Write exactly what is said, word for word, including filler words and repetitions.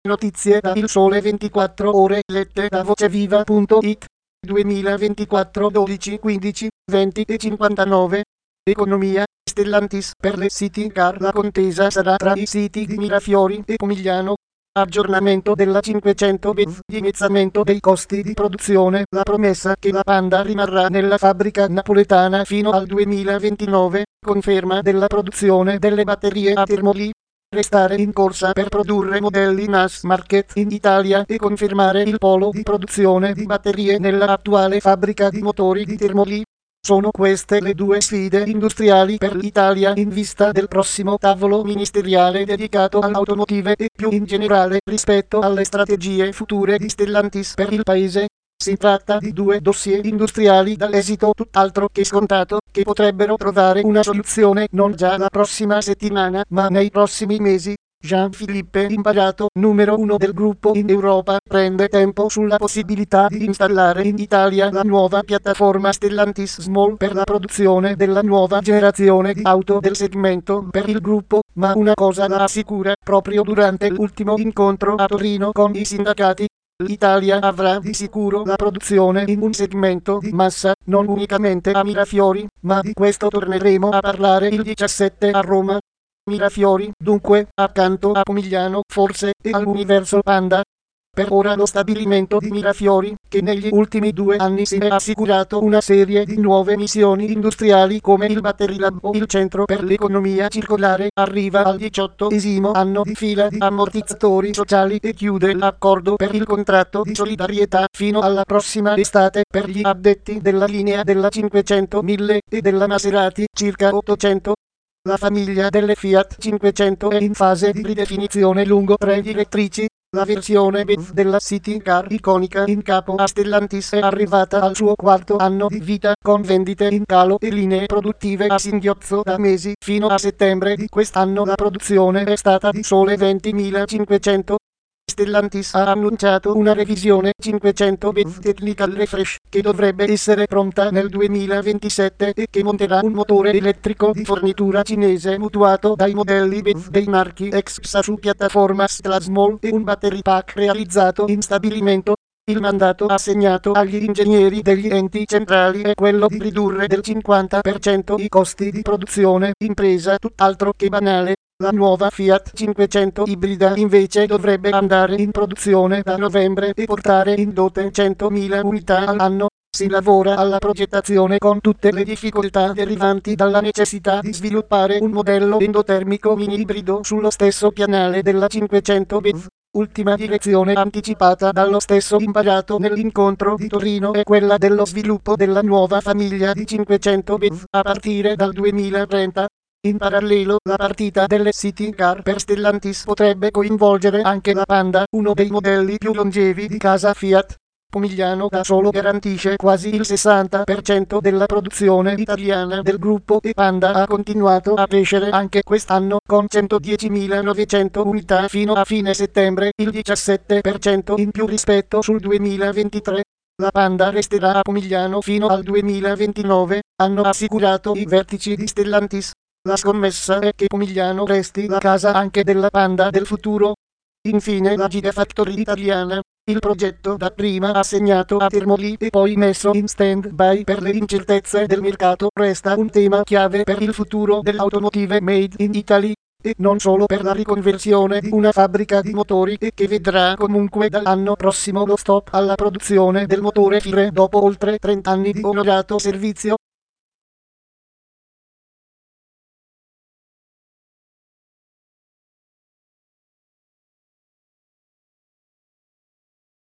Notizie da Il Sole ventiquattro Ore lette da voceviva punto it duemilaventiquattro dodici quindici venti e cinquantanove. Economia. Stellantis per le city car la contesa sarà tra i siti di Mirafiori e Pomigliano. Aggiornamento della cinquecento B E V, dimezzamento dei costi di produzione, la promessa che la Panda rimarrà nella fabbrica napoletana fino al duemilaventinove, conferma della produzione delle batterie a Termoli. Restare in corsa per produrre modelli mass market in Italia e confermare il polo di produzione di batterie nella attuale fabbrica di motori di Termoli. Sono queste le due sfide industriali per l'Italia in vista del prossimo tavolo ministeriale dedicato all'automotive e più in generale rispetto alle strategie future di Stellantis per il paese. Si tratta di due dossier industriali dall'esito tutt'altro che scontato, che potrebbero trovare una soluzione non già la prossima settimana, ma nei prossimi mesi. Jean-Philippe Imparato, numero uno del gruppo in Europa, prende tempo sulla possibilità di installare in Italia la nuova piattaforma Stellantis Small per la produzione della nuova generazione di auto del segmento per il gruppo, ma una cosa la assicura, proprio durante l'ultimo incontro a Torino con i sindacati. L'Italia avrà di sicuro la produzione in un segmento di massa, non unicamente a Mirafiori, ma di questo torneremo a parlare il diciassette a Roma. Mirafiori, dunque, accanto a Pomigliano, forse, e all'Universo Panda. Per ora lo stabilimento di Mirafiori, che negli ultimi due anni si è assicurato una serie di nuove missioni industriali come il Battery Lab o il Centro per l'Economia Circolare, arriva al diciottesimo anno di fila di ammortizzatori sociali e chiude l'accordo per il contratto di solidarietà fino alla prossima estate per gli addetti della linea della cinquecento mille e della Maserati, circa ottocento. La famiglia delle Fiat cinquecento è in fase di ridefinizione lungo tre direttrici. La versione B E V della city car iconica in capo a Stellantis è arrivata al suo quarto anno di vita, con vendite in calo e linee produttive a singhiozzo da mesi. Fino a settembre di quest'anno la produzione è stata di sole ventimilacinquecento. Stellantis ha annunciato una revisione cinquecento B E V Technical Refresh, che dovrebbe essere pronta nel duemilaventisette e che monterà un motore elettrico di fornitura cinese mutuato dai modelli B E V dei marchi Exsa su piattaforma Stlasmol e un battery pack realizzato in stabilimento. Il mandato assegnato agli ingegneri degli enti centrali è quello di ridurre del cinquanta per cento i costi di produzione, impresa tutt'altro che banale. La nuova Fiat cinquecento ibrida invece dovrebbe andare in produzione da novembre e portare in dote centomila unità all'anno. Si lavora alla progettazione con tutte le difficoltà derivanti dalla necessità di sviluppare un modello endotermico mini-ibrido sullo stesso pianale della cinquecento B E V. Ultima direzione anticipata dallo stesso Imparato nell'incontro di Torino è quella dello sviluppo della nuova famiglia di cinquecento B E V a partire dal duemilatrenta. In parallelo, la partita delle city car per Stellantis potrebbe coinvolgere anche la Panda, uno dei modelli più longevi di casa Fiat. Pomigliano da solo garantisce quasi il sessanta per cento della produzione italiana del gruppo e Panda ha continuato a crescere anche quest'anno con centodiecimilanovecento unità fino a fine settembre, il diciassette per cento in più rispetto sul duemilaventitré. La Panda resterà a Pomigliano fino al duemilaventinove, hanno assicurato i vertici di Stellantis. La scommessa è che Pomigliano resti la casa anche della Panda del futuro. Infine la Gigafactory italiana. Il progetto dapprima assegnato a Termoli e poi messo in stand-by per le incertezze del mercato resta un tema chiave per il futuro dell'automotive made in Italy. E non solo per la riconversione di una fabbrica di motori e che vedrà comunque dall'anno prossimo lo stop alla produzione del motore Fire dopo oltre trenta anni di onorato servizio.